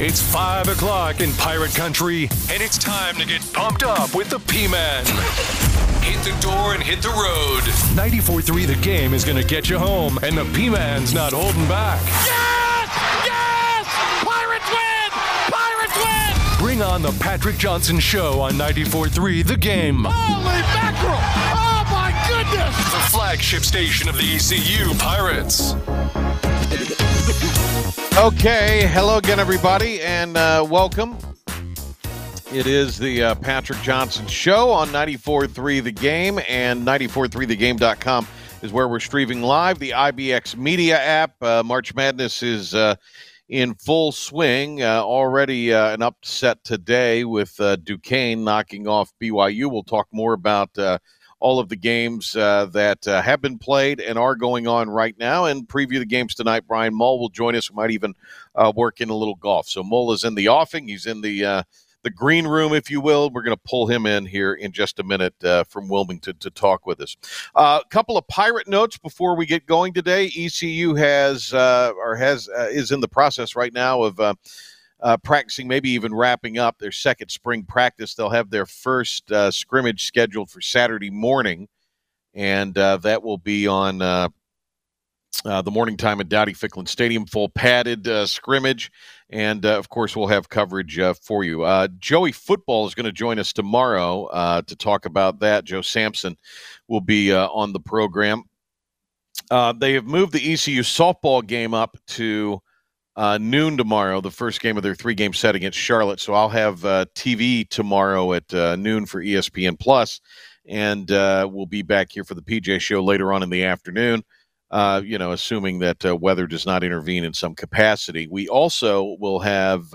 It's 5 o'clock in Pirate Country, and it's time to get pumped up with the P-Man. Hit the door and hit the road. 94.3 The Game is going to get you home, and the P-Man's not holding back. Yes! Yes! Pirates win! Pirates win! Bring on the Patrick Johnson Show on 94.3 The Game. Holy mackerel! Oh, my goodness! The flagship station of the ECU Pirates. Okay, hello again, everybody, and welcome. It is the Patrick Johnson Show on 94.3 The Game, and 94.3thegame.com is where we're streaming live. The IBX Media app. March Madness is in full swing. Already an upset today with Duquesne knocking off BYU. We'll talk more about all of the games that have been played and are going on right now, and preview the games tonight. Brian Mull will join us. We might even work in a little golf. So Mull is in the offing. He's in the green room, if you will. We're going to pull him in here in just a minute from Wilmington to talk with us. A couple of Pirate notes before we get going today. ECU is in the process right now of practicing, maybe even wrapping up their second spring practice. They'll have their first scrimmage scheduled for Saturday morning, and that will be on the morning time at Dowdy-Ficklin Stadium, full padded scrimmage, and of course we'll have coverage for you. Joey Football is going to join us tomorrow to talk about that. Joe Sampson will be on the program. They have moved the ECU softball game up to noon tomorrow, the first game of their three-game set against Charlotte. So I'll have TV tomorrow at noon for ESPN Plus, and we'll be back here for the PJ Show later on in the afternoon, assuming that weather does not intervene in some capacity. We also will have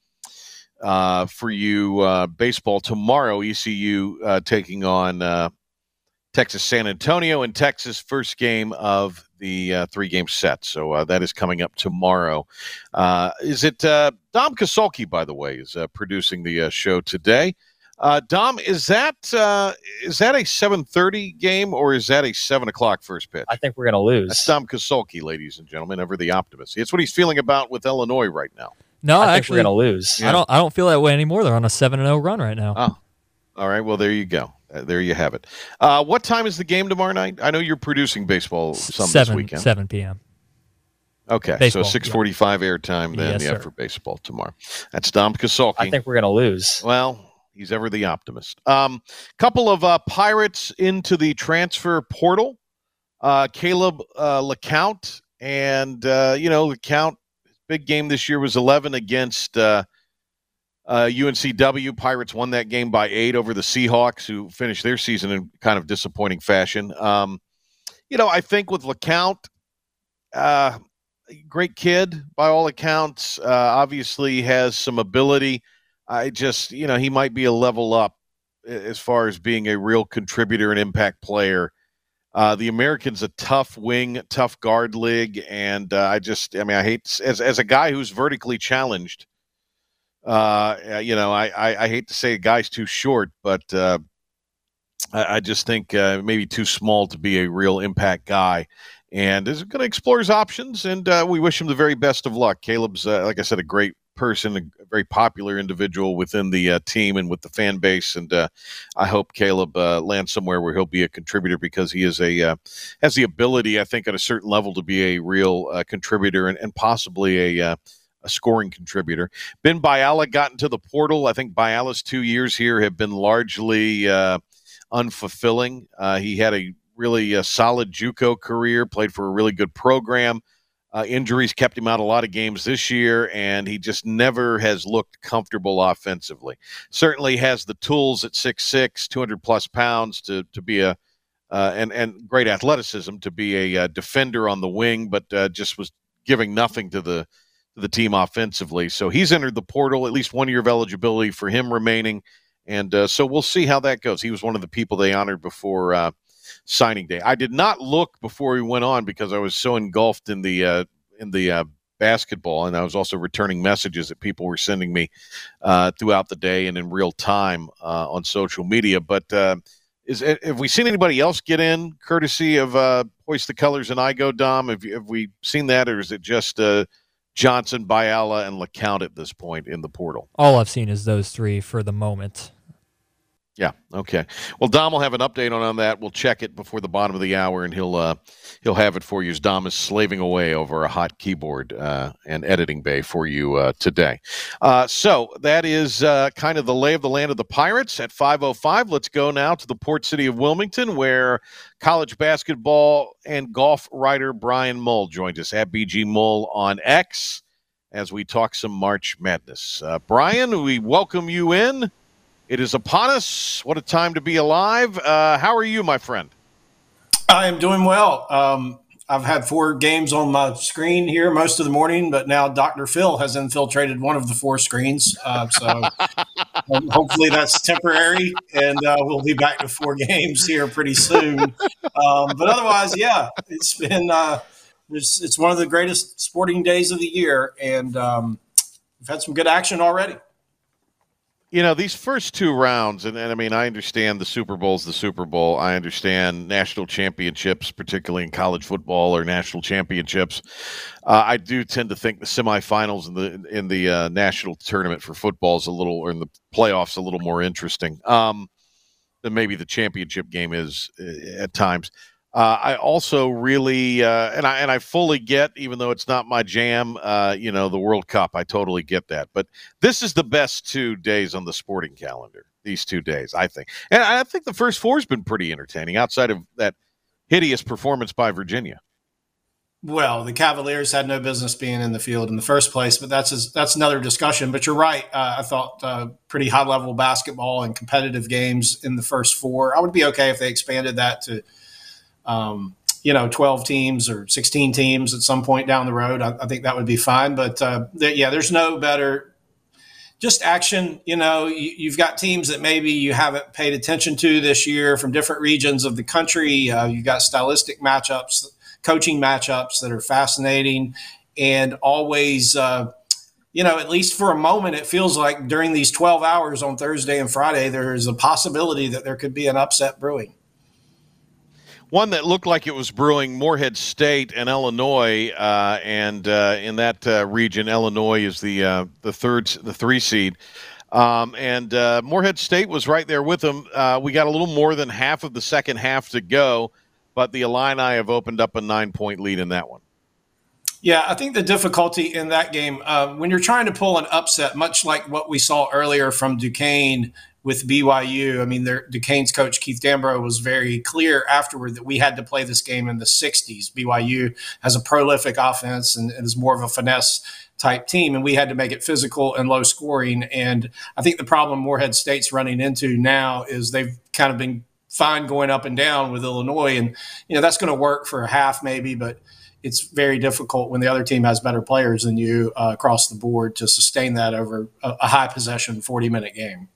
for you baseball tomorrow, ECU taking on Texas San Antonio in Texas, first game of the three-game set. So that is coming up tomorrow. Is it Dom Kasulki, by the way, is producing the show today? Dom, is that a 7:30 game, or is that a 7 o'clock first pitch? I think we're going to lose. That's Dom Kasulki, ladies and gentlemen, ever the optimist. It's what he's feeling about with Illinois right now. No, I think actually, we're going to lose. Yeah. I don't feel that way anymore. They're on a 7-0 run right now. Oh, all right. Well, there you go. There you have it. What time is the game tomorrow night? I know you're producing baseball this weekend. 7 p.m. Okay, baseball, so 6:45 airtime then, yes, for baseball tomorrow. That's Dom Kasulki. I think we're going to lose. Well, he's ever the optimist. Couple of Pirates into the transfer portal. Caleb LeCount, and LeCount, big game this year was 11 against UNCW. Pirates won that game by 8 over the Seahawks, who finished their season in kind of disappointing fashion. I think with LeCount, great kid by all accounts, obviously has some ability. I just, he might be a level up as far as being a real contributor and impact player. The American's a tough wing, tough guard league, and I hate, as a guy who's vertically challenged, I hate to say a guy's too short, but I just think maybe too small to be a real impact guy, and is going to explore his options, and we wish him the very best of luck. Caleb's, like I said, a great person, a very popular individual within the team and with the fan base, and I hope Caleb lands somewhere where he'll be a contributor, because he is has the ability, I think, at a certain level to be a real contributor and possibly a scoring contributor. Ben Biala got into the portal. I think Biala's 2 years here have been largely unfulfilling. He had a really solid JUCO career, played for a really good program. Injuries kept him out a lot of games this year, and he just never has looked comfortable offensively. Certainly has the tools at 6'6", 200-plus pounds to be and great athleticism to be a defender on the wing, but just was giving nothing to the team offensively. So he's entered the portal, at least 1 year of eligibility for him remaining. And so we'll see how that goes. He was one of the people they honored before signing day. I did not look before we went on because I was so engulfed in the basketball, and I was also returning messages that people were sending me throughout the day and in real time on social media. But have we seen anybody else get in courtesy of Hoist the Colors and I Go, Dom? Have we seen that, or is it just Johnson, Biala, and LeCount at this point in the portal. All I've seen is those three for the moment. Yeah. Okay. Well, Dom will have an update on that. We'll check it before the bottom of the hour, and he'll have it for you as Dom is slaving away over a hot keyboard and editing bay for you today. So that is kind of the lay of the land of the Pirates at 5:05. Let's go now to the port city of Wilmington, where college basketball and golf writer Brian Mull joins us at BG Mull on X as we talk some March Madness. Brian, we welcome you in. It is upon us. What a time to be alive. How are you, my friend? I am doing well. I've had 4 games on my screen here most of the morning, but now Dr. Phil has infiltrated one of the 4 screens. So hopefully that's temporary, and we'll be back to 4 games here pretty soon. But otherwise, yeah, it's been it's one of the greatest sporting days of the year, and we've had some good action already. You know, these first 2 rounds, and I mean, I understand the Super Bowl's the Super Bowl. I understand national championships, particularly in college football, or national championships. I do tend to think the semifinals in the national tournament for football is or in the playoffs, a little more interesting than maybe the championship game is at times. I also really, and I fully get, even though it's not my jam, the World Cup. I totally get that. But this is the best 2 days on the sporting calendar, these 2 days, I think. And I think the first 4 has been pretty entertaining outside of that hideous performance by Virginia. Well, the Cavaliers had no business being in the field in the first place, but that's another discussion. But you're right. I thought pretty high-level basketball and competitive games in the first 4. I would be okay if they expanded that to 12 teams or 16 teams at some point down the road. I think that would be fine. But there's no better just action. You've got teams that maybe you haven't paid attention to this year from different regions of the country. You've got stylistic matchups, coaching matchups that are fascinating, and always, at least for a moment, it feels like during these 12 hours on Thursday and Friday, there's a possibility that there could be an upset brewing. One that looked like it was brewing, Morehead State and Illinois, and in that region, Illinois is the 3 seed, and Morehead State was right there with them. We got a little more than half of the second half to go, but the Illini have opened up a 9-point lead in that one. Yeah, I think the difficulty in that game, when you're trying to pull an upset, much like what we saw earlier from Duquesne with BYU, I mean, Duquesne's coach Keith Dambro was very clear afterward that we had to play this game in the 60s. BYU has a prolific offense and is more of a finesse type team, and we had to make it physical and low scoring. And I think the problem Morehead State's running into now is they've kind of been fine going up and down with Illinois, and that's going to work for a half maybe, but it's very difficult when the other team has better players than you across the board to sustain that over a high possession 40-minute game.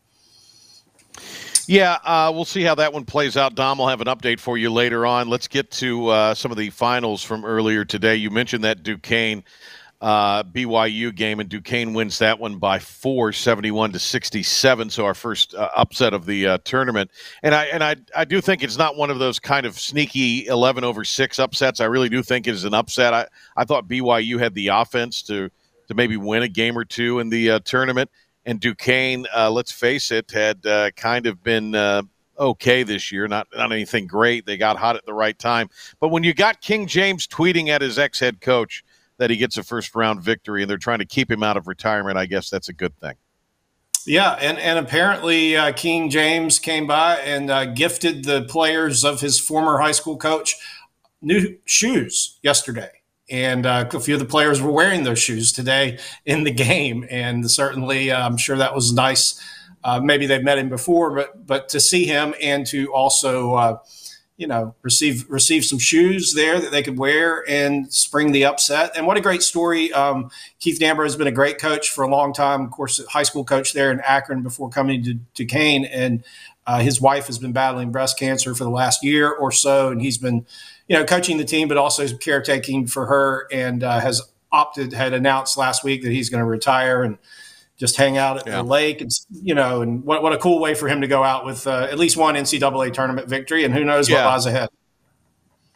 Yeah, we'll see how that one plays out. Dom will have an update for you later on. Let's get to some of the finals from earlier today. You mentioned that Duquesne BYU game, and Duquesne wins that one by 4, 71-67. So our first upset of the tournament. And I do think it's not one of those kind of sneaky 11-6 upsets. I really do think it is an upset. I thought BYU had the offense to maybe win a game or 2 in the tournament. And Duquesne, let's face it, had kind of been okay this year, not anything great. They got hot at the right time. But when you got King James tweeting at his ex-head coach that he gets a first-round victory and they're trying to keep him out of retirement, I guess that's a good thing. Yeah, and apparently King James came by and gifted the players of his former high school coach new shoes yesterday. And a few of the players were wearing those shoes today in the game. And certainly I'm sure that was nice. Maybe they've met him before, but to see him and to also, receive some shoes there that they could wear and spring the upset. And what a great story. Keith Dambro has been a great coach for a long time. Of course, high school coach there in Akron before coming to Duquesne. And his wife has been battling breast cancer for the last year or so. And he's been coaching the team, but also caretaking for her, and had announced last week that he's going to retire and just hang out at the lake. And what a cool way for him to go out with at least one NCAA tournament victory, and who knows what lies ahead.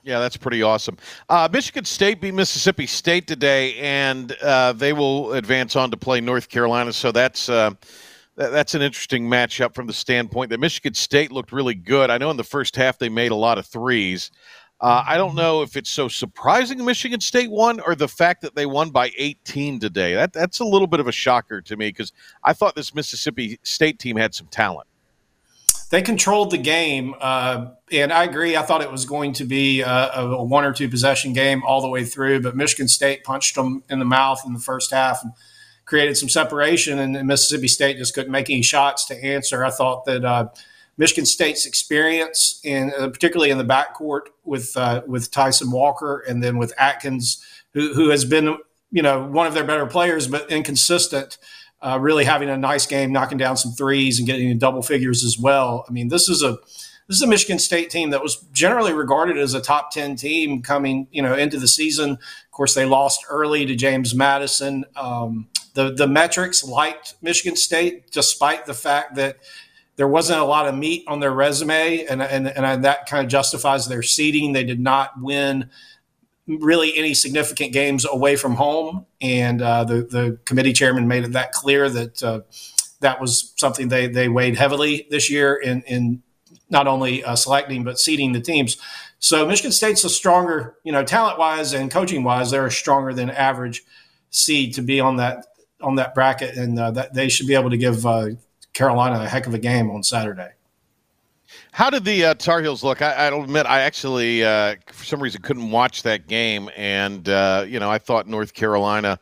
Yeah, that's pretty awesome. Michigan State beat Mississippi State today, and they will advance on to play North Carolina. So that's an interesting matchup from the standpoint that Michigan State looked really good. I know in the first half they made a lot of threes. I don't know if it's so surprising Michigan State won or the fact that they won by 18 today. That's a little bit of a shocker to me because I thought this Mississippi State team had some talent. They controlled the game, and I agree. I thought it was going to be a one or two possession game all the way through, but Michigan State punched them in the mouth in the first half and created some separation, and Mississippi State just couldn't make any shots to answer. I thought that Michigan State's experience, particularly in the backcourt with Tyson Walker and then with Atkins, who has been one of their better players but inconsistent. Really having a nice game, knocking down some threes and getting in double figures as well. I mean, this is a Michigan State team that was generally regarded as a top 10 team coming, into the season. Of course, they lost early to James Madison. The metrics liked Michigan State, despite the fact that there wasn't a lot of meat on their resume, and that kind of justifies their seeding. They did not win really any significant games away from home. And the committee chairman made it that clear that that was something they weighed heavily this year in not only selecting but seeding the teams. So Michigan State's a stronger, talent-wise and coaching-wise, they're a stronger than average seed to be on that bracket, and that they should be able to give Carolina a heck of a game on Saturday. How did the Tar Heels look? I'll admit I actually, for some reason, couldn't watch that game. And, I thought North Carolina,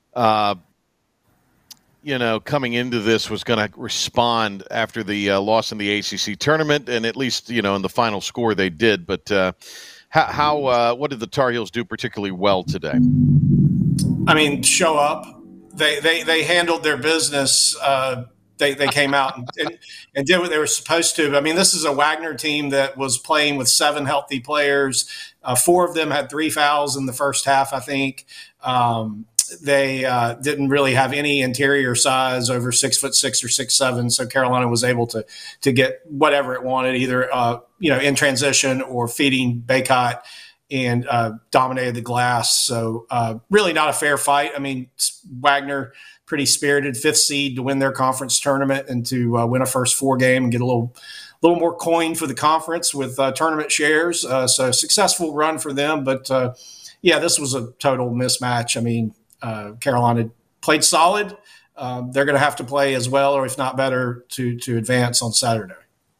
coming into this was going to respond after the loss in the ACC tournament. And at least, in the final score they did. But what did the Tar Heels do particularly well today? I mean, show up. They handled their business. They came out and did what they were supposed to. I mean, this is a Wagner team that was playing with 7 healthy players. 4 of them had 3 fouls in the first half, I think. They didn't really have any interior size over 6'6" or 6'7", so Carolina was able to get whatever it wanted, either in transition or feeding Baycott, and dominated the glass. So really not a fair fight. I mean, Wagner, pretty spirited, 5th seed to win their conference tournament and to win a first 4 game and get a little more coin for the conference with tournament shares. So successful run for them. But this was a total mismatch. I mean, Carolina played solid. They're going to have to play as well, or if not better, to advance on Saturday.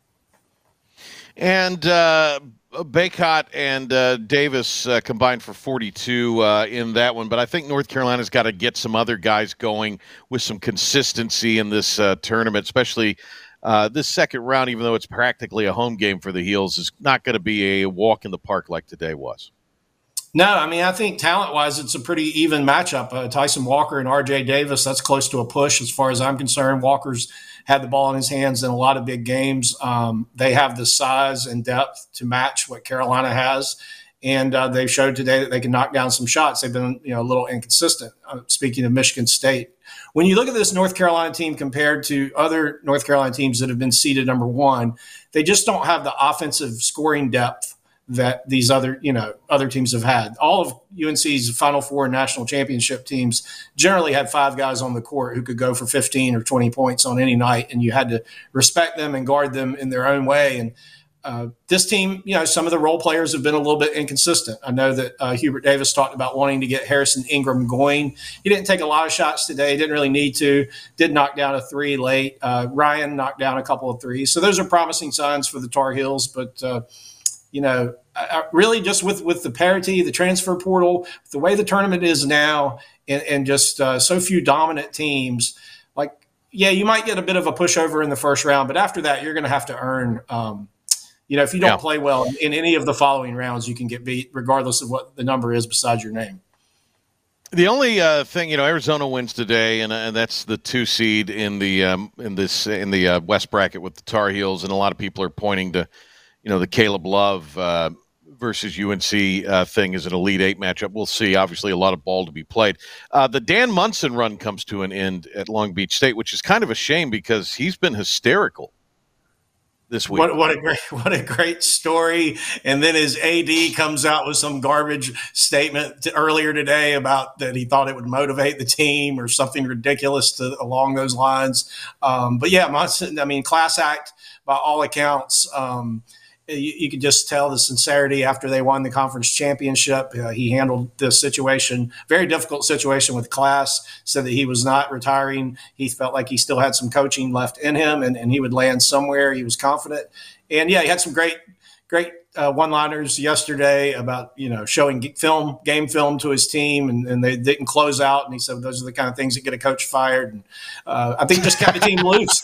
And Baycott and Davis combined for 42 in that one. But I think North Carolina's got to get some other guys going with some consistency in this tournament, especially this second round, even though it's practically a home game for the Heels, is not going to be a walk in the park like today was. No, I mean, I think talent-wise, it's a pretty even matchup. Tyson Walker and R.J. Davis, that's close to a push as far as I'm concerned. Walker's had the ball in his hands in a lot of big games. They have the size and depth to match what Carolina has, and they've showed today that they can knock down some shots. They've been a little inconsistent, speaking of Michigan State. When you look at this North Carolina team compared to other North Carolina teams that have been seeded number 1, they just don't have the offensive scoring depth that these other teams have had. All of UNC's Final Four and national championship teams generally had 5 guys on the court who could go for 15 or 20 points on any night, and you had to respect them and guard them in their own way. And this team, some of the role players have been a little bit inconsistent. I know that Hubert Davis talked about wanting to get Harrison Ingram going. He didn't take a lot of shots today. Didn't really need to. Did knock down a 3 late. Ryan knocked down a couple of threes. So those are promising signs for the Tar Heels, but really just with the parity, the transfer portal, the way the tournament is now, and just so few dominant teams, you might get a bit of a pushover in the first round, but after that, you're going to have to earn, if you don't play well in any of the following rounds, you can get beat regardless of what the number is beside your name. The only thing, Arizona wins today, and that's the 2 seed in the West bracket with the Tar Heels, and a lot of people are pointing to the Caleb Love versus UNC thing is an Elite 8 matchup. We'll see. Obviously, a lot of ball to be played. The Dan Munson run comes to an end at Long Beach State, which is kind of a shame because he's been hysterical. this week. What a great story. And then his AD comes out with some garbage statement earlier today about that he thought it would motivate the team or something ridiculous along those lines. But yeah, class act by all accounts. You could just tell the sincerity after they won the conference championship. He handled this situation, very difficult situation with class, said that he was not retiring. He felt like he still had some coaching left in him and he would land somewhere. He was confident. And yeah, he had some great one-liners yesterday about, showing game film to his team and they didn't close out. And he said, those are the kind of things that get a coach fired. And I think just kept the team loose.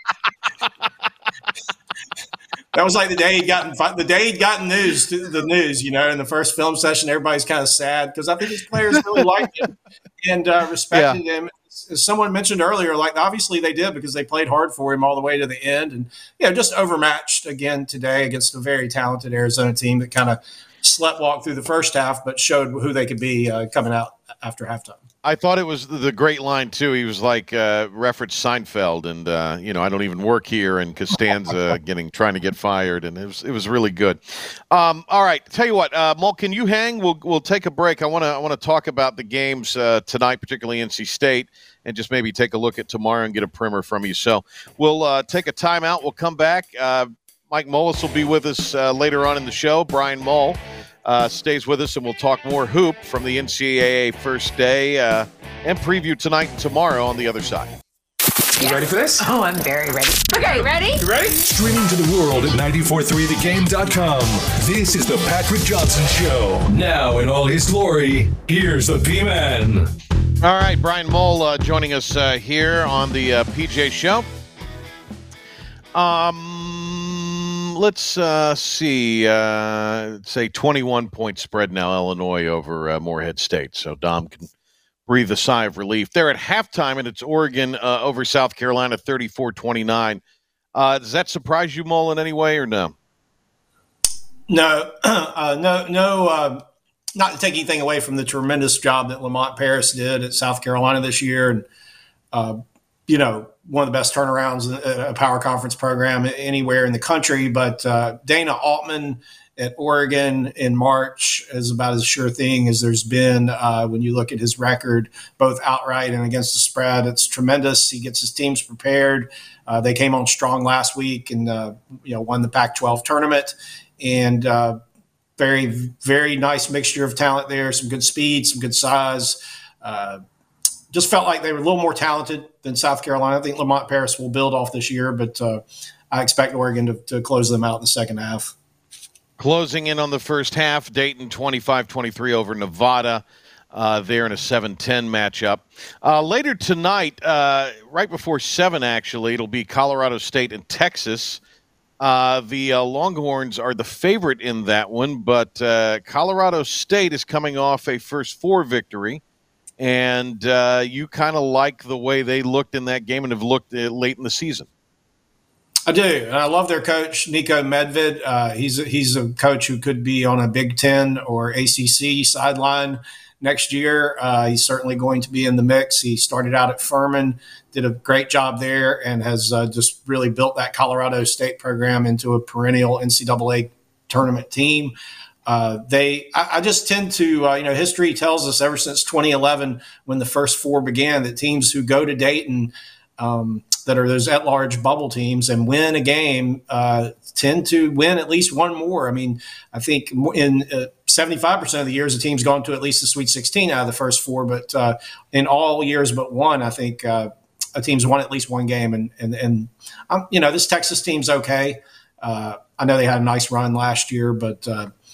That was like the day he'd gotten the news, in the first film session, everybody's kind of sad because I think his players really liked him and respected him. As someone mentioned earlier, like obviously they did because they played hard for him all the way to the end and, just overmatched again today against a very talented Arizona team that kind of sleptwalked through the first half, but showed who they could be coming out after halftime. I thought it was the great line, too. He was like, referenced Seinfeld and, I don't even work here, and Costanza trying to get fired, and it was really good. All right, tell you what, Mol, can you hang? We'll take a break. I want to talk about the games tonight, particularly NC State, and just maybe take a look at tomorrow and get a primer from you. So we'll take a timeout. We'll come back. Mike Mullis will be with us later on in the show. Brian Mull stays with us, and we'll talk more hoop from the NCAA first day and preview tonight and tomorrow on the other side. You ready for this? Oh, I'm very ready. Okay, ready? You ready? Streaming to the world at 943thegame.com. This is the Patrick Johnson Show. Now in all his glory, here's the P-Man. All right, Brian Mull joining us here on the PJ Show. Let's see. Say 21-point spread now, Illinois over Morehead State. So Dom can breathe a sigh of relief. They're at halftime, and it's Oregon over South Carolina, 34-29. Does that surprise you, Mull, in any way, or no? No. Not to take anything away from the tremendous job that Lamont Paris did at South Carolina this year, and one of the best turnarounds in a power conference program anywhere in the country. But Dana Altman at Oregon in March is about as sure thing as there's been when you look at his record, both outright and against the spread. It's tremendous. He gets his teams prepared. They came on strong last week and won the Pac-12 tournament. And very, very nice mixture of talent there, some good speed, some good size. Just felt like they were a little more talented than South Carolina. I think Lamont Paris will build off this year, but I expect Oregon to close them out in the second half. Closing in on the first half, Dayton 25-23 over Nevada. There in a 7-10 matchup. Later tonight, right before 7 actually, it'll be Colorado State and Texas. The Longhorns are the favorite in that one, but Colorado State is coming off a first 4 victory. And you kind of like the way they looked in that game and have looked late in the season. I do. And I love their coach, Nico Medved. He's a coach who could be on a Big Ten or ACC sideline next year. He's certainly going to be in the mix. He started out at Furman, did a great job there, and has just really built that Colorado State program into a perennial NCAA tournament team. I just tend to, history tells us ever since 2011, when the first 4 began, that teams who go to Dayton that are those at-large bubble teams and win a game tend to win at least one more. I mean, I think in 75% of the years, the team's gone to at least the Sweet 16 out of the first 4, but in all years but one, I think a team's won at least one game. And this Texas team's okay. I know they had a nice run last year, but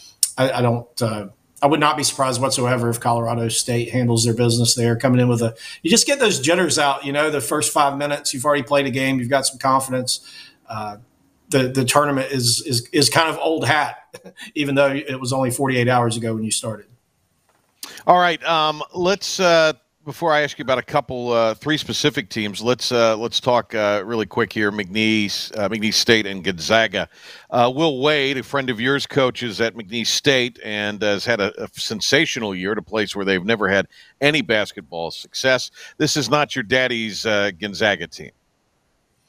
I would not be surprised whatsoever if Colorado State handles their business there, coming in with you just get those jitters out, the first 5 minutes, you've already played a game, you've got some confidence. The tournament is kind of old hat, even though it was only 48 hours ago when you started. All right. Let's, before I ask you about a couple, 3 specific teams, let's talk really quick here. McNeese State and Gonzaga. Will Wade, a friend of yours, coaches at McNeese State and has had a sensational year at a place where they've never had any basketball success. This is not your daddy's Gonzaga team.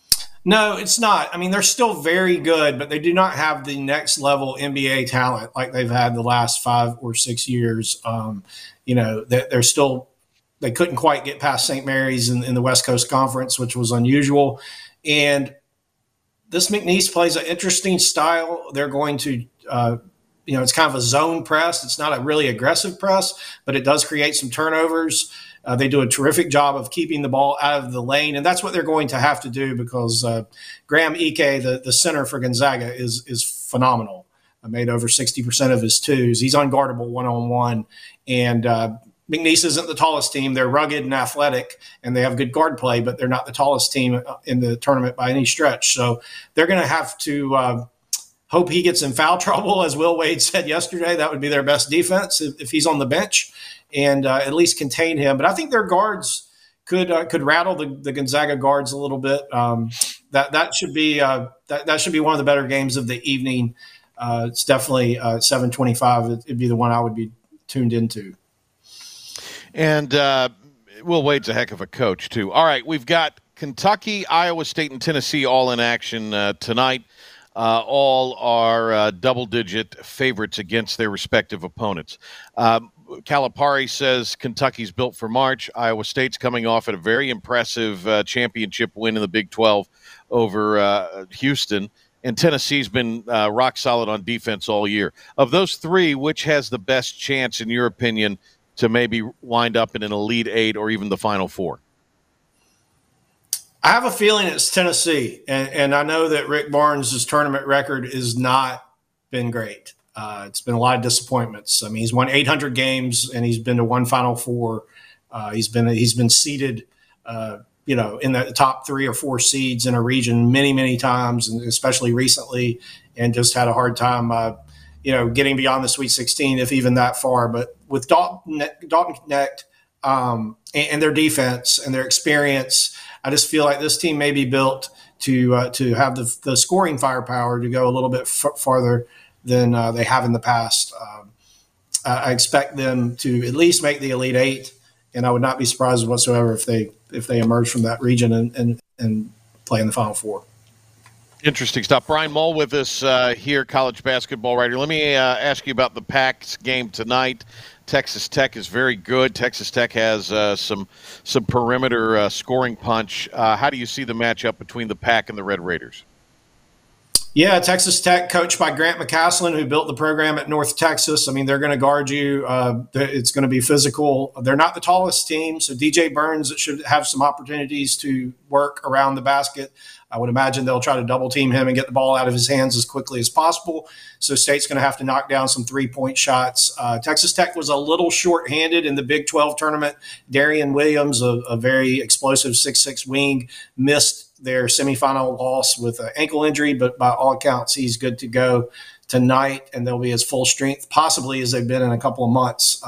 No, it's not. I mean, they're still very good, but they do not have the next level NBA talent like they've had the last 5 or 6 years. They're still – they couldn't quite get past St. Mary's in the West Coast Conference, which was unusual. And this McNeese plays an interesting style. They're going to it's kind of a zone press. It's not a really aggressive press, but it does create some turnovers. They do a terrific job of keeping the ball out of the lane, and that's what they're going to have to do because Graham Ike, the center for Gonzaga, is phenomenal. Made over 60% of his twos. He's unguardable one-on-one, and McNeese isn't the tallest team. They're rugged and athletic, and they have good guard play, but they're not the tallest team in the tournament by any stretch. So they're going to have to hope he gets in foul trouble, as Will Wade said yesterday. That would be their best defense if he's on the bench. And at least contain him. But I think their guards could rattle the Gonzaga guards a little bit. That should be that should be one of the better games of the evening. It's definitely 7:25. It'd be the one I would be tuned into. And Will Wade's a heck of a coach too. All right, we've got Kentucky, Iowa State, and Tennessee all in action tonight. All are double-digit favorites against their respective opponents. Calipari says Kentucky's built for March. Iowa State's coming off at a very impressive championship win in the Big 12 over Houston. And Tennessee's been rock solid on defense all year. Of those three, which has the best chance, in your opinion, to maybe wind up in an Elite Eight or even the Final Four? I have a feeling it's Tennessee. And I know that Rick Barnes' tournament record has not been great. It's been a lot of disappointments. I mean, he's won 800 games and he's been to one Final Four. He's been seeded, in the top 3 or 4 seeds in a region many, many times, and especially recently, and just had a hard time, getting beyond the Sweet 16, if even that far. But with Dalton Knecht and their defense and their experience, I just feel like this team may be built to have the scoring firepower to go a little bit farther than they have in the past. I expect them to at least make the Elite Eight, and I would not be surprised whatsoever if they emerge from that region and play in the Final Four. Interesting stuff. Brian Mull with us here, college basketball writer. Let me ask you about the Pac's game tonight. Texas Tech is very good. Texas Tech has some perimeter scoring punch. How do you see the matchup between the Pac and the Red Raiders? Yeah, Texas Tech, coached by Grant McCasland, who built the program at North Texas. I mean, they're going to guard you. It's going to be physical. They're not the tallest team, so DJ Burns should have some opportunities to work around the basket. I would imagine they'll try to double team him and get the ball out of his hands as quickly as possible. So State's going to have to knock down some three-point shots. Texas Tech was a little short-handed in the Big 12 tournament. Darian Williams, a very explosive 6'6" wing, missed their semifinal loss with an ankle injury, but by all accounts, he's good to go tonight, and they'll be as full strength possibly as they've been in a couple of months.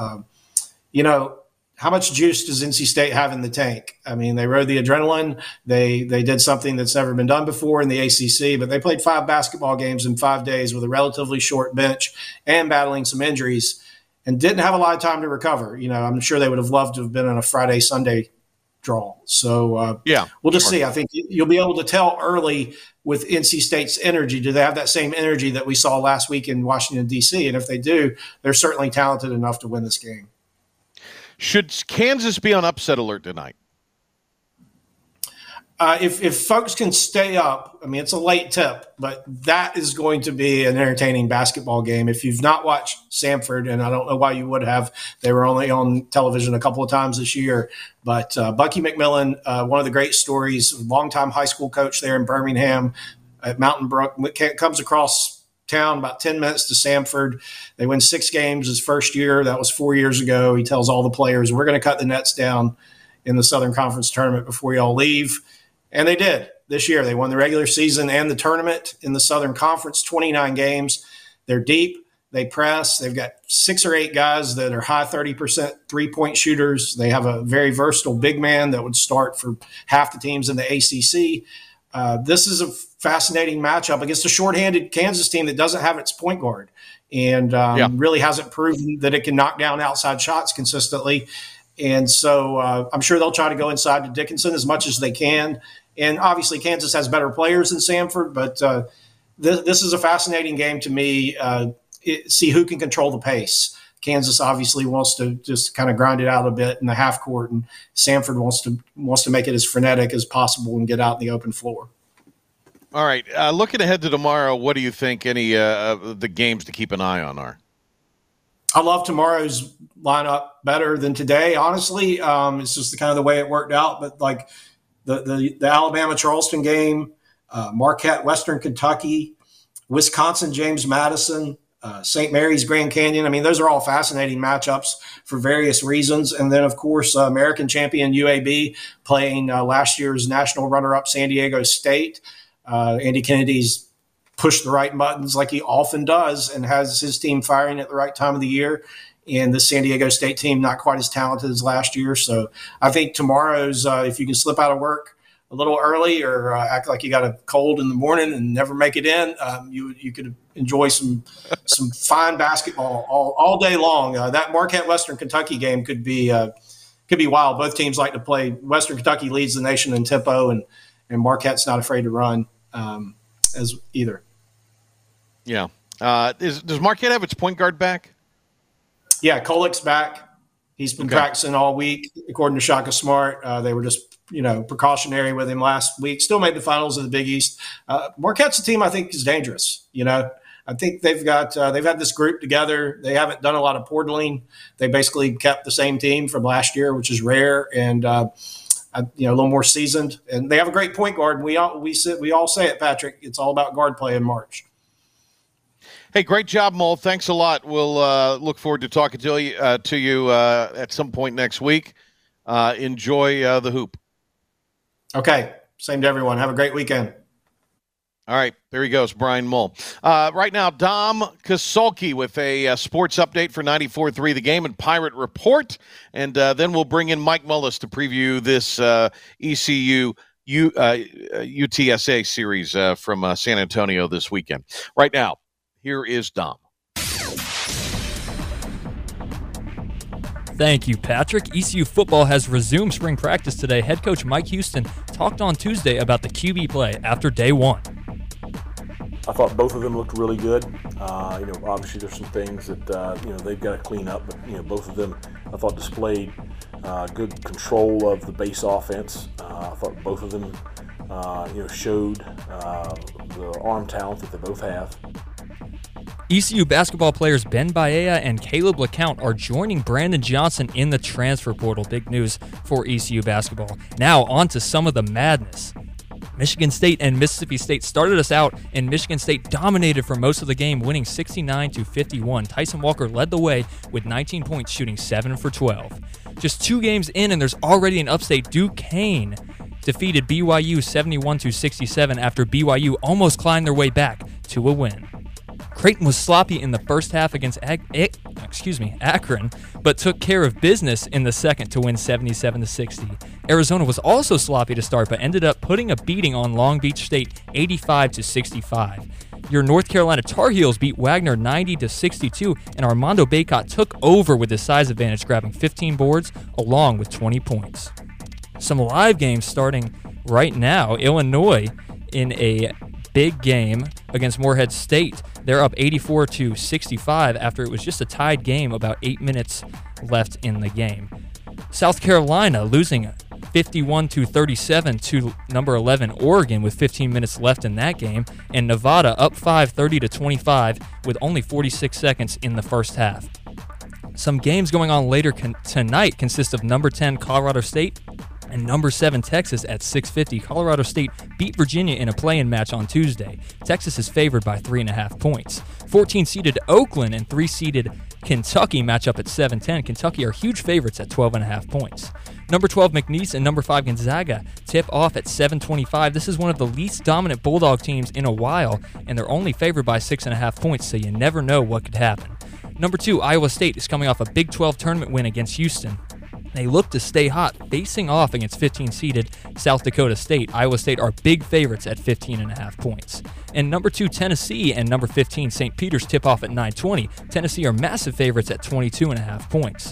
How much juice does NC State have in the tank? I mean, they rode the adrenaline. They did something that's never been done before in the ACC, but they played 5 basketball games in 5 days with a relatively short bench and battling some injuries and didn't have a lot of time to recover. I'm sure they would have loved to have been on a Friday, Sunday draw. So, we'll just see. I think you'll be able to tell early with NC State's energy. Do they have that same energy that we saw last week in Washington, D.C.? And if they do, they're certainly talented enough to win this game. Should Kansas be on upset alert tonight? If folks can stay up, I mean, it's a late tip, but that is going to be an entertaining basketball game. If you've not watched Samford, and I don't know why you would have, they were only on television a couple of times this year, but Bucky McMillan, one of the great stories, longtime high school coach there in Birmingham at Mountain Brook, comes across town about 10 minutes to Samford. They win 6 games his first year. That was 4 years ago. He tells all the players, we're going to cut the nets down in the Southern Conference tournament before y'all leave. And they did this year. They won the regular season and the tournament in the Southern Conference, 29 games. They're deep. They press. They've got 6 or 8 guys that are high 30% three-point shooters. They have a very versatile big man that would start for half the teams in the ACC. This is a fascinating matchup against a shorthanded Kansas team that doesn't have its point guard and really hasn't proven that it can knock down outside shots consistently. And so I'm sure they'll try to go inside to Dickinson as much as they can. And obviously Kansas has better players than Samford, but this is a fascinating game to me. See who can control the pace. Kansas obviously wants to just kind of grind it out a bit in the half court, and Samford wants to make it as frenetic as possible and get out in the open floor. All right, looking ahead to tomorrow, what do you think any of the games to keep an eye on are? I love tomorrow's lineup better than today, honestly. It's just the way it worked out. But like the Alabama-Charleston game, Marquette, Western Kentucky, Wisconsin, James Madison, St. Mary's, Grand Canyon. I mean, those are all fascinating matchups for various reasons. And then, of course, American champion UAB playing last year's national runner-up San Diego State. Andy Kennedy's pushed the right buttons like he often does and has his team firing at the right time of the year. And the San Diego State team not quite as talented as last year. So I think tomorrow's, if you can slip out of work a little early or act like you got a cold in the morning and never make it in, you could enjoy some fine basketball all day long. That Marquette Western Kentucky game could be wild. Both teams like to play. Western Kentucky leads the nation in tempo, and Marquette's not afraid to run as either. Yeah. Does Marquette have its point guard back? Yeah, Kolek's back. He's been practicing all week, according to Shaka Smart. They were just, precautionary with him last week. Still made the finals of the Big East. Marquette's a team I think is dangerous. I think they've had this group together. They haven't done a lot of portaling. They basically kept the same team from last year, which is rare, and a little more seasoned. And they have a great point guard. And we all say it, Patrick. It's all about guard play in March. Hey, great job, Mole. Thanks a lot. We'll look forward to talking to you at some point next week. Enjoy the hoop. Okay. Same to everyone. Have a great weekend. All right. There he goes, Brian Mole. Right now, Dom Kasulki with a sports update for 94.3 The Game and Pirate Report. And then we'll bring in Mike Mullis to preview this ECU UTSA series from San Antonio this weekend. Right now, here is Dom. Thank you, Patrick. ECU football has resumed spring practice today. Head coach Mike Houston talked on Tuesday about the QB play after day one. I thought both of them looked really good. Obviously there's some things that they've got to clean up, but both of them I thought displayed good control of the base offense. I thought both of them showed the arm talent that they both have. ECU basketball players Ben Baea and Caleb LeCount are joining Brandon Johnson in the transfer portal. Big news for ECU basketball. Now on to some of the madness. Michigan State and Mississippi State started us out, and Michigan State dominated for most of the game, winning 69-51. Tyson Walker led the way with 19 points, shooting 7 for 12. Just 2 games in, and there's already an upstate. Duquesne defeated BYU 71-67 after BYU almost climbed their way back to a win. Creighton was sloppy in the first half against Akron, but took care of business in the second to win 77-60. Arizona was also sloppy to start, but ended up putting a beating on Long Beach State 85-65. Your North Carolina Tar Heels beat Wagner 90-62, and Armando Bacot took over with his size advantage, grabbing 15 boards along with 20 points. Some live games starting right now. Illinois in a big game against Morehead State. They're up 84-65 after it was just a tied game, about 8 minutes left in the game. South Carolina losing 51-37 to number 11 Oregon with 15 minutes left in that game, and Nevada up 30-25 with only 46 seconds in the first half. Some games going on later tonight consist of number 10 Colorado State and number 7 Texas at 6:50. Colorado State beat Virginia in a play-in match on Tuesday. Texas is favored by 3.5 points. 14-seeded Oakland and 3-seeded Kentucky match up at 7:10. Kentucky are huge favorites at 12.5 points. Number 12 McNeese and number 5 Gonzaga tip off at 7:25. This is one of the least dominant Bulldog teams in a while, and they're only favored by 6.5 points, so you never know what could happen. Number 2 Iowa State is coming off a Big 12 tournament win against Houston. They look to stay hot, facing off against 15-seeded South Dakota State. Iowa State are big favorites at 15.5 points. And number 2 Tennessee and number 15 St. Peter's tip off at 9:20. Tennessee are massive favorites at 22.5 points.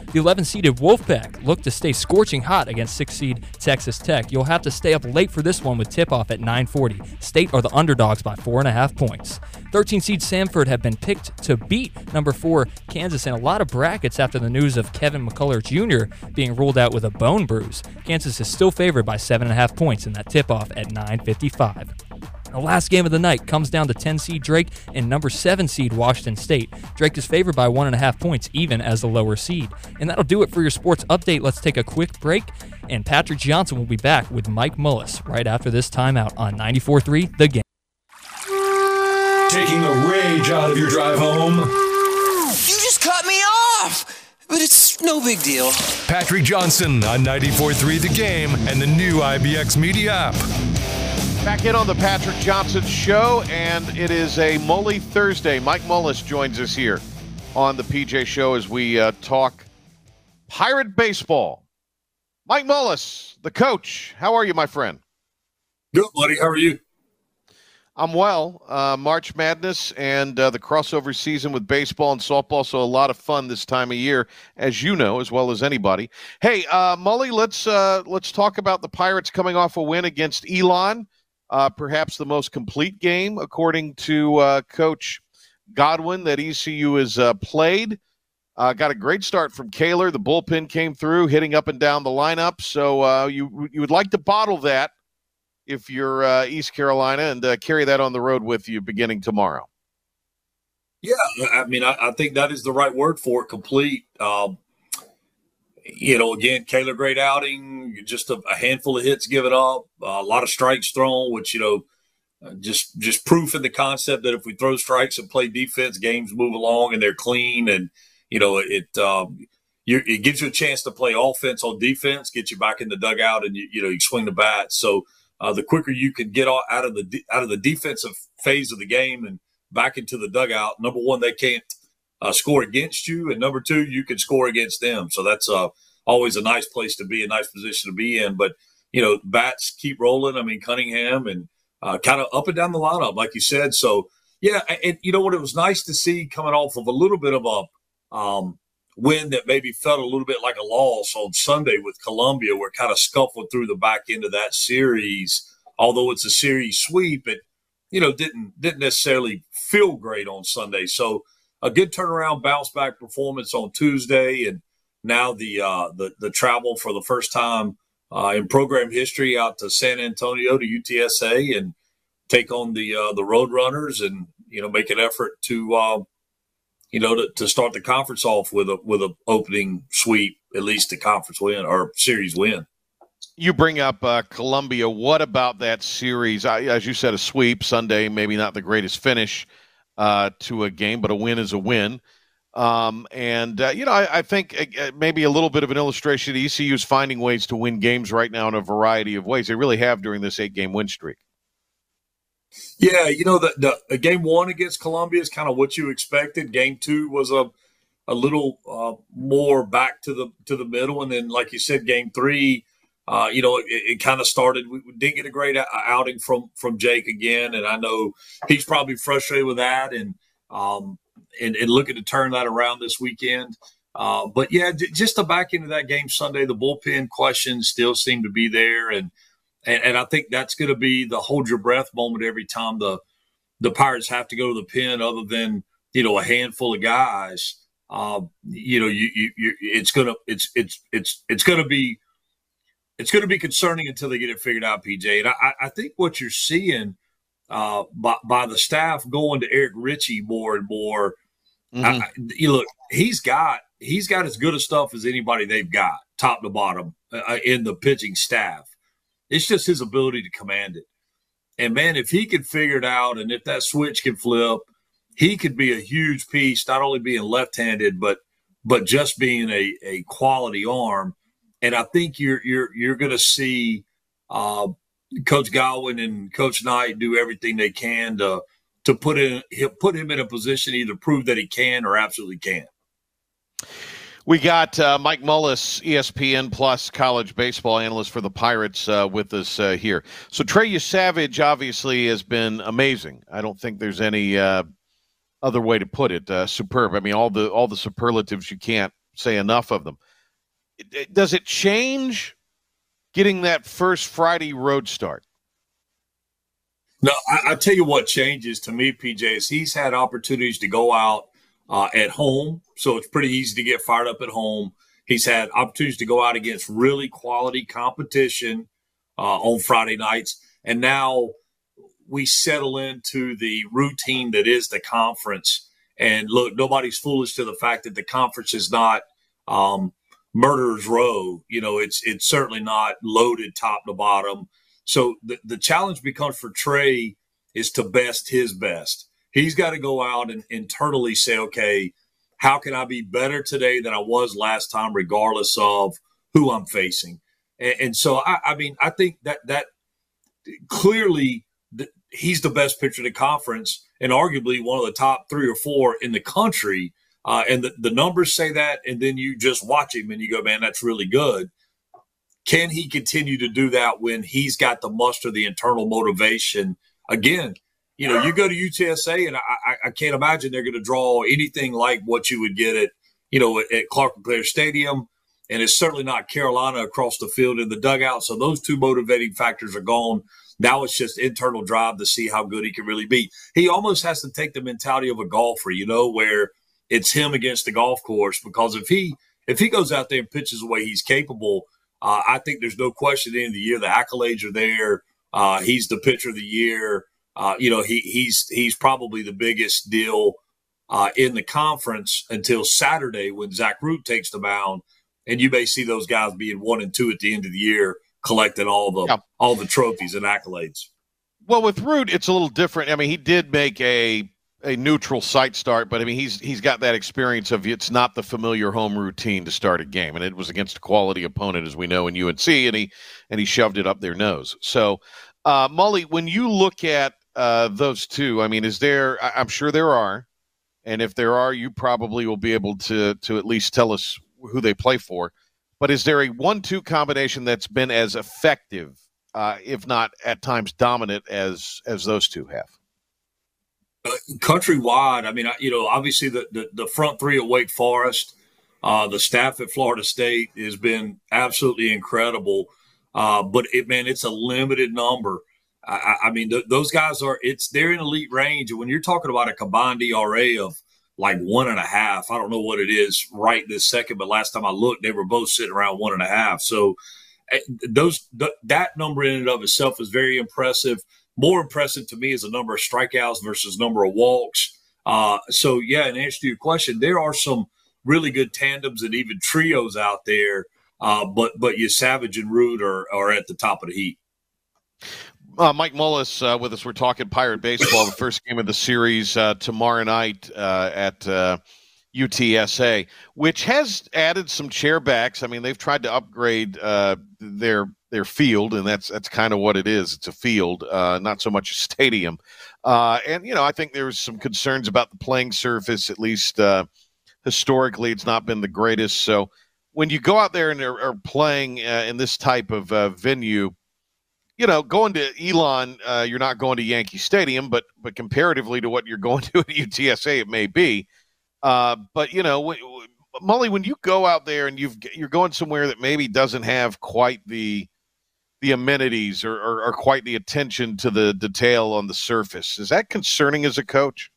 The 11-seeded Wolfpack look to stay scorching hot against 6-seed Texas Tech. You'll have to stay up late for this one with tip-off at 9:40. State are the underdogs by 4.5 points. 13-seed Samford have been picked to beat number 4 Kansas in a lot of brackets after the news of Kevin McCullough Jr. being ruled out with a bone bruise. Kansas is still favored by 7.5 points in that tip-off at 9:55. The last game of the night comes down to 10-seed Drake and number 7-seed Washington State. Drake is favored by 1.5 points, even as the lower seed. And that'll do it for your sports update. Let's take a quick break, and Patrick Johnson will be back with Mike Mullis right after this timeout on 94.3 The Game. Taking the rage out of your drive home. You just cut me off, but it's no big deal. Patrick Johnson on 94.3 The Game and the new IBX Media app. Back in on the Patrick Johnson Show, and it is a Mully Thursday. Mike Mullis joins us here on the PJ Show as we talk Pirate baseball. Mike Mullis, the coach. How are you, my friend? Good, buddy. How are you? I'm well. March Madness and the crossover season with baseball and softball, so a lot of fun this time of year, as you know, as well as anybody. Hey, Mully, let's talk about the Pirates coming off a win against Elon. Perhaps the most complete game, according to Coach Godwin, that ECU has played. Got a great start from Kaler. The bullpen came through, hitting up and down the lineup. So you would like to bottle that if you're East Carolina and carry that on the road with you beginning tomorrow. Yeah, I mean, I think that is the right word for it, complete. Again, Kaler, great outing, just a handful of hits given up, a lot of strikes thrown, which, just proof in the concept that if we throw strikes and play defense, games move along and they're clean. And, it gives you a chance to play offense on defense, get you back in the dugout and, you swing the bat. So the quicker you can get out of the defensive phase of the game and back into the dugout, number one, they can't score against you, and number two, you can score against them. So that's always a nice place to be, a nice position to be in. But bats keep rolling. I mean, Cunningham and kind of up and down the lineup, like you said. So yeah, and you know what? It was nice to see coming off of a little bit of a win that maybe felt a little bit like a loss on Sunday with Columbia. We're kind of scuffled through the back end of that series, although it's a series sweep. It didn't necessarily feel great on Sunday. So a good turnaround, bounce back performance on Tuesday, and now the travel for the first time in program history out to San Antonio to UTSA and take on the Roadrunners and make an effort to start the conference off with a opening sweep, at least a conference win or series win. You bring up Columbia. What about that series? As you said, a sweep Sunday, maybe not the greatest finish to a game, but a win is a win. I think maybe a little bit of an illustration. ECU is finding ways to win games right now in a variety of ways. They really have during this 8-game win streak. Yeah, the game one against Columbia is kind of what you expected. Game two was a little more back to the middle, and then, like you said, game three, it kind of started. We didn't get a great outing from Jake again, and I know he's probably frustrated with that, and looking to turn that around this weekend. But yeah, just to back into that game Sunday, the bullpen questions still seem to be there, and I think that's going to be the hold your breath moment every time the Pirates have to go to the pen, other than a handful of guys. It's going to be concerning until they get it figured out, PJ. And I think what you're seeing by the staff going to Eric Ritchie more and more. Look, he's got as good a stuff as anybody they've got, top to bottom, in the pitching staff. It's just his ability to command it. And, man, if he can figure it out and if that switch can flip, he could be a huge piece, not only being left-handed, but just being a quality arm. And I think you're going to see Coach Godwin and Coach Knight do everything they can to put him in a position to either prove that he can or absolutely can't. We got Mike Mullis, ESPN Plus college baseball analyst for the Pirates, with us here. So Trey Savage obviously has been amazing. I don't think there's any other way to put it. Superb. I mean, all the superlatives you can't say enough of them. Does it change getting that first Friday road start? No, I tell you what changes to me, PJ, is he's had opportunities to go out at home, so it's pretty easy to get fired up at home. He's had opportunities to go out against really quality competition on Friday nights, and now we settle into the routine that is the conference. And look, nobody's foolish to the fact that the conference is not murderer's row. It's certainly not loaded top to bottom. So the challenge becomes for Trey is to best his best. He's got to go out and internally say, okay, how can I be better today than I was last time, regardless of who I'm facing? And so, I think that clearly he's the best pitcher in the conference and arguably one of the top 3 or 4 in the country. And the numbers say that, and then you just watch him and you go, man, that's really good. Can he continue to do that when he's got the muster, the internal motivation? Again, you go to UTSA, and I can't imagine they're going to draw anything like what you would get at Clark LeClair Stadium, and it's certainly not Carolina across the field in the dugout. So those 2 motivating factors are gone. Now it's just internal drive to see how good he can really be. He almost has to take the mentality of a golfer, where it's him against the golf course, because if he goes out there and pitches the way he's capable, I think there's no question at the end of the year the accolades are there. He's the pitcher of the year. He's probably the biggest deal in the conference until Saturday when Zach Root takes the mound, and you may see those guys being 1 and 2 at the end of the year, collecting all the trophies and accolades. Well, with Root, it's a little different. I mean, he did make a neutral site start, but I mean, he's got that experience of it's not the familiar home routine to start a game, and it was against a quality opponent, as we know, in UNC, and he shoved it up their nose. So, Mully, when you look at those 2, I mean, I'm sure there are, and if there are, you probably will be able to at least tell us who they play for. But is there a 1-2 combination that's been as effective, if not at times dominant, as those 2 have? Countrywide, I mean, obviously the front 3 at Wake Forest, the staff at Florida State has been absolutely incredible. But it's a limited number. I mean, those guys they're in elite range. And when you're talking about a combined ERA of like 1.5, I don't know what it is right this second, but last time I looked, they were both sitting around 1.5. So that number in and of itself is very impressive. More impressive to me is the number of strikeouts versus number of walks. So, yeah, in answer to your question, there are some really good tandems and even trios out there, but you Savage and Root are at the top of the heap. Mike Mullis with us. We're talking Pirate baseball, the first game of the series tomorrow night at UTSA, which has added some chairbacks. I mean, they've tried to upgrade their field, and that's kind of what it is. It's a field, not so much a stadium. And I think there's some concerns about the playing surface. At least historically, it's not been the greatest. So when you go out there and are playing in this type of venue, going to Elon, you're not going to Yankee Stadium, but comparatively to what you're going to at UTSA, it may be. But Mully, when you go out there and you're going somewhere that maybe doesn't have quite the amenities or quite the attention to the detail on the surface, is that concerning as a coach?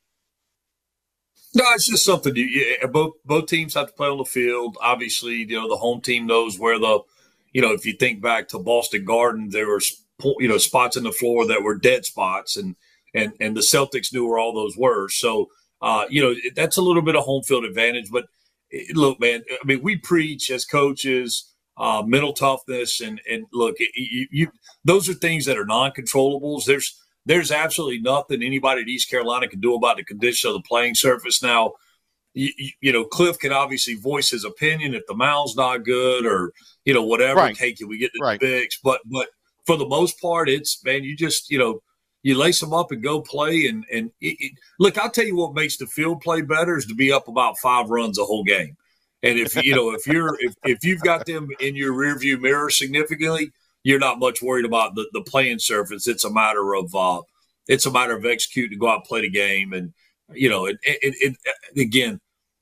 No, it's just something both teams have to play on the field. Obviously, the home team knows where if you think back to Boston Garden, there were spots in the floor that were dead spots, and the Celtics knew where all those were. So that's a little bit of home field advantage. But look, man, I mean, we preach as coaches mental toughness, and look, those are things that are non-controllables. There's absolutely nothing anybody at East Carolina can do about the condition of the playing surface. Now, Cliff can obviously voice his opinion if the mound's not good or whatever. Right. Hey, can we get this fixed? But for the most part, it's, man, you just you lace them up and go play. And look, I'll tell you what makes the field play better is to be up about 5 runs a whole game. And if you've got them in your rearview mirror significantly, you're not much worried about the playing surface. It's a matter of executing to go out and play the game. And again,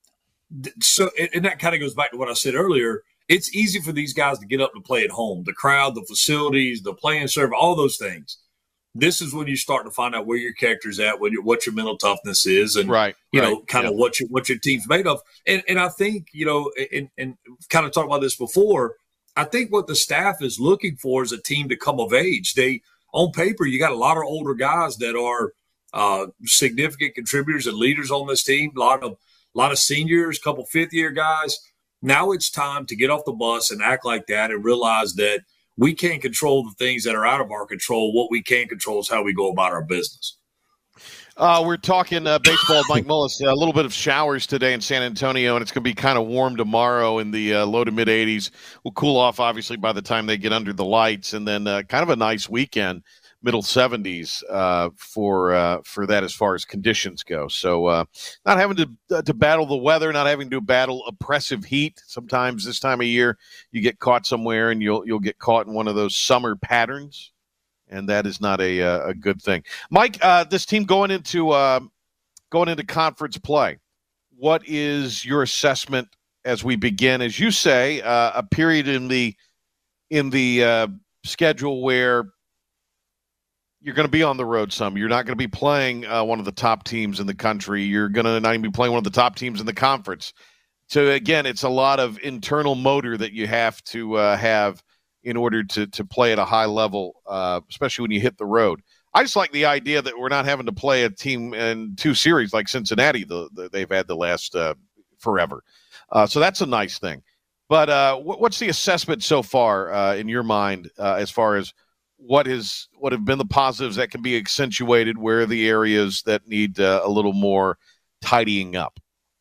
and that kind of goes back to what I said earlier. It's easy for these guys to get up and play at home. The crowd, the facilities, the playing serve, all those things. This is when you start to find out where your character's at, what your mental toughness is, and what your team's made of. And I think, and kind of talked about this before, I think what the staff is looking for is a team to come of age. On paper, you got a lot of older guys that are significant contributors and leaders on this team. A lot of seniors, a couple fifth-year guys. Now it's time to get off the bus and act like that and realize that we can't control the things that are out of our control. What we can control is how we go about our business. We're talking baseball. Mike Mullis, a little bit of showers today in San Antonio, and it's going to be kind of warm tomorrow in the low to mid-80s. We'll cool off, obviously, by the time they get under the lights, and then kind of a nice weekend, middle 70s for that as far as conditions go. So not having to battle the weather, not having to battle oppressive heat. Sometimes this time of year you get caught somewhere and you'll get caught in one of those summer patterns, and that is not a good thing. Mike, this team going into conference play, what is your assessment as we begin, as you say, a period in the schedule where you're going to be on the road some. You're not going to be playing one of the top teams in the country. You're going to not even be playing one of the top teams in the conference. So, again, it's a lot of internal motor that you have to have in order to play at a high level, especially when you hit the road. I just like the idea that we're not having to play a team in 2 series like Cincinnati they've had the last forever. So that's a nice thing. But what's the assessment so far in your mind as far as what have been the positives that can be accentuated? Where are the areas that need a little more tidying up?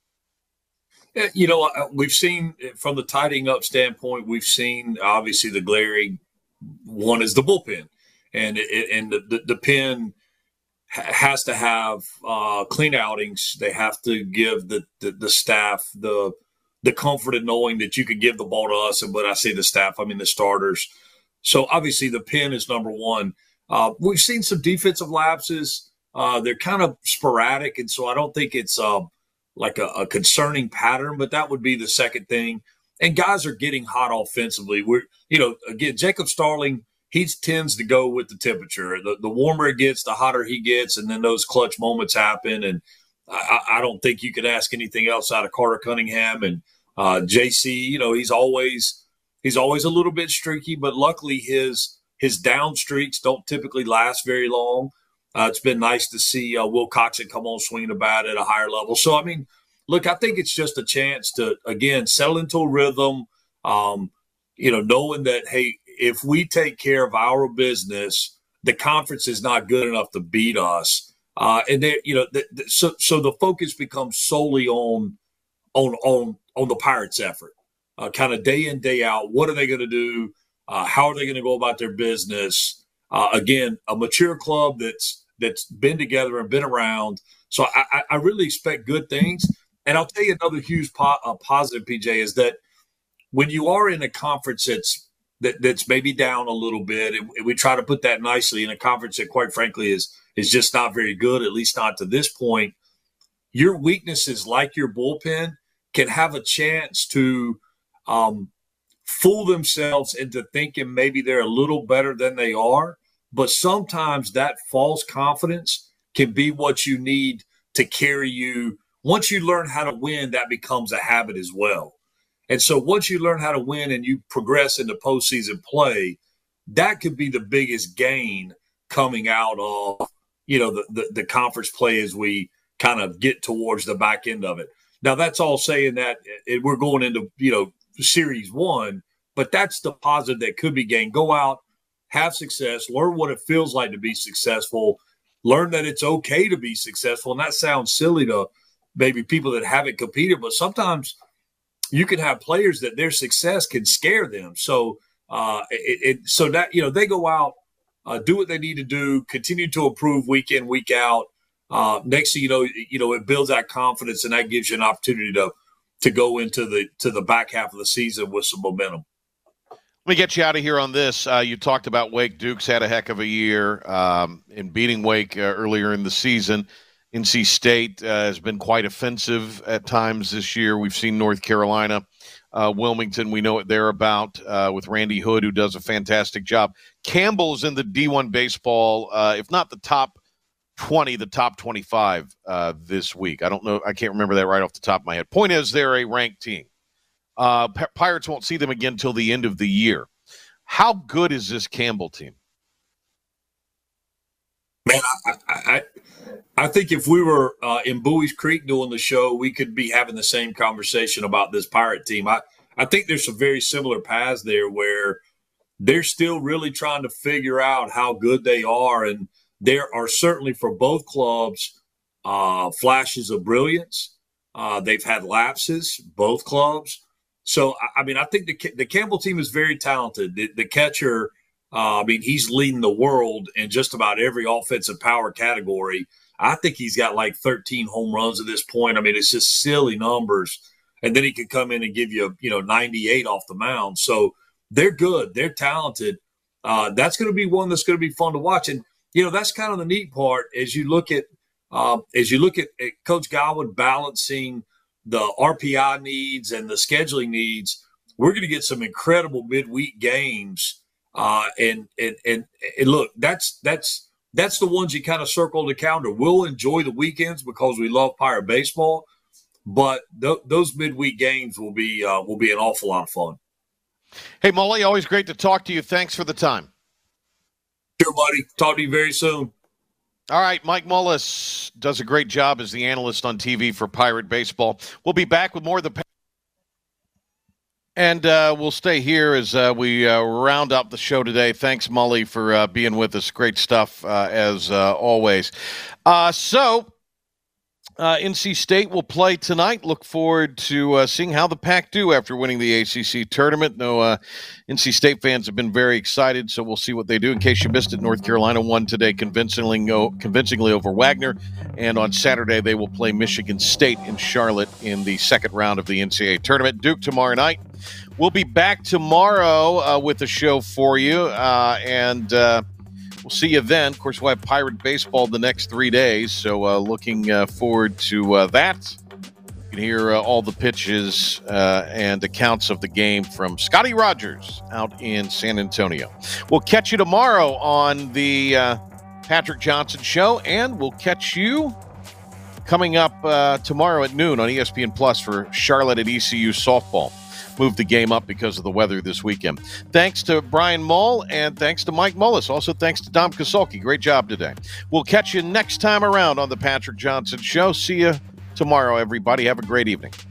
We've seen from the tidying up standpoint, we've seen obviously the glaring one is the bullpen, and the pen has to have clean outings. They have to give the staff the comfort of knowing that you can give the ball to us. And when I say the staff, I mean the starters. So obviously the pen is number one. We've seen some defensive lapses. They're kind of sporadic, and so I don't think it's like a concerning pattern, but that would be the second thing. And guys are getting hot offensively. Again, Jacob Starling, he tends to go with the temperature. The warmer it gets, the hotter he gets, and then those clutch moments happen. And I don't think you could ask anything else out of Carter Cunningham. And JC, he's always a little bit streaky, but luckily his down streaks don't typically last very long. It's been nice to see Will Coxon come on swinging the bat at a higher level. So, I mean, look, I think it's just a chance to, again, settle into a rhythm, knowing that, hey, if we take care of our business, the conference is not good enough to beat us. And then, so the focus becomes solely on the Pirates' effort, kind of day in, day out. What are they going to do? How are they going to go about their business? Again, a mature club that's been together and been around. So I really expect good things. And I'll tell you another huge positive, PJ, is that when you are in a conference that's maybe down a little bit, and we try to put that nicely in a conference that, quite frankly, is just not very good, at least not to this point, your weaknesses like your bullpen can have a chance to fool themselves into thinking maybe they're a little better than they are. But sometimes that false confidence can be what you need to carry you. Once you learn how to win, that becomes a habit as well. And so once you learn how to win and you progress into postseason play, that could be the biggest gain coming out of, the conference play as we kind of get towards the back end of it. Now, that's all saying that we're going into, Series 1, but that's the positive that could be gained. Go out, have success, learn what it feels like to be successful, learn that it's okay to be successful. And that sounds silly to maybe people that haven't competed, but sometimes you can have players that their success can scare them. So, so that, they go out, do what they need to do, continue to improve week in, week out. Next thing you know, it builds that confidence, and that gives you an opportunity to go into the back half of the season with some momentum. Let me get you out of here on this. You talked about Wake. Duke's had a heck of a year in beating Wake earlier in the season. NC State has been quite offensive at times this year. We've seen North Carolina, Wilmington. We know what they're about with Randy Hood, who does a fantastic job. Campbell's in the D1 baseball, if not the top 20, the top 25 this week. I don't know. I can't remember that right off the top of my head. Point is, they're a ranked team. Pirates won't see them again till the end of the year. How good is this Campbell team? Man, I think if we were in Bowie's Creek doing the show, we could be having the same conversation about this Pirate team. I think there's some very similar paths there where they're still really trying to figure out how good they are. And there are certainly for both clubs flashes of brilliance. They've had lapses, both clubs. So, I mean, I think the Campbell team is very talented. The catcher, he's leading the world in just about every offensive power category. I think he's got like 13 home runs at this point. I mean, it's just silly numbers. And then he can come in and give you, 98 off the mound. So they're good. They're talented. That's going to be one that's going to be fun to watch. And, that's kind of the neat part as you look at Coach Godwin balancing the RPI needs and the scheduling needs. We're going to get some incredible midweek games. And look, that's the ones you kind of circle the calendar. We'll enjoy the weekends because we love Pirate baseball, but those midweek games will be an awful lot of fun. Hey, Mully, always great to talk to you. Thanks for the time. Sure, buddy. Talk to you very soon. All right, Mike Mullis does a great job as the analyst on TV for Pirate Baseball. We'll be back with more of the and we'll stay here as we round up the show today. Thanks, Mully, for being with us. Great stuff, as always. NC State will play tonight. Look forward to seeing how the Pac do after winning the ACC tournament. NC State fans have been very excited, so we'll see what they do. In case you missed it, North Carolina won today convincingly over Wagner, and on Saturday they will play Michigan State in Charlotte in the second round of the NCAA tournament. Duke tomorrow night. We'll be back tomorrow with a show for you, and we'll see you then. Of course, we'll have Pirate Baseball the next 3 days, so looking forward to that. You can hear all the pitches and accounts of the game from Scotty Rogers out in San Antonio. We'll catch you tomorrow on the Patrick Johnson Show, and we'll catch you coming up tomorrow at noon on ESPN Plus for Charlotte at ECU softball. Moved the game up because of the weather this weekend. Thanks to Brian Mull and thanks to Mike Mullis. Also thanks to Dom Kasulki. Great job today. We'll catch you next time around on the Patrick Johnson Show. See you tomorrow, everybody. Have a great evening.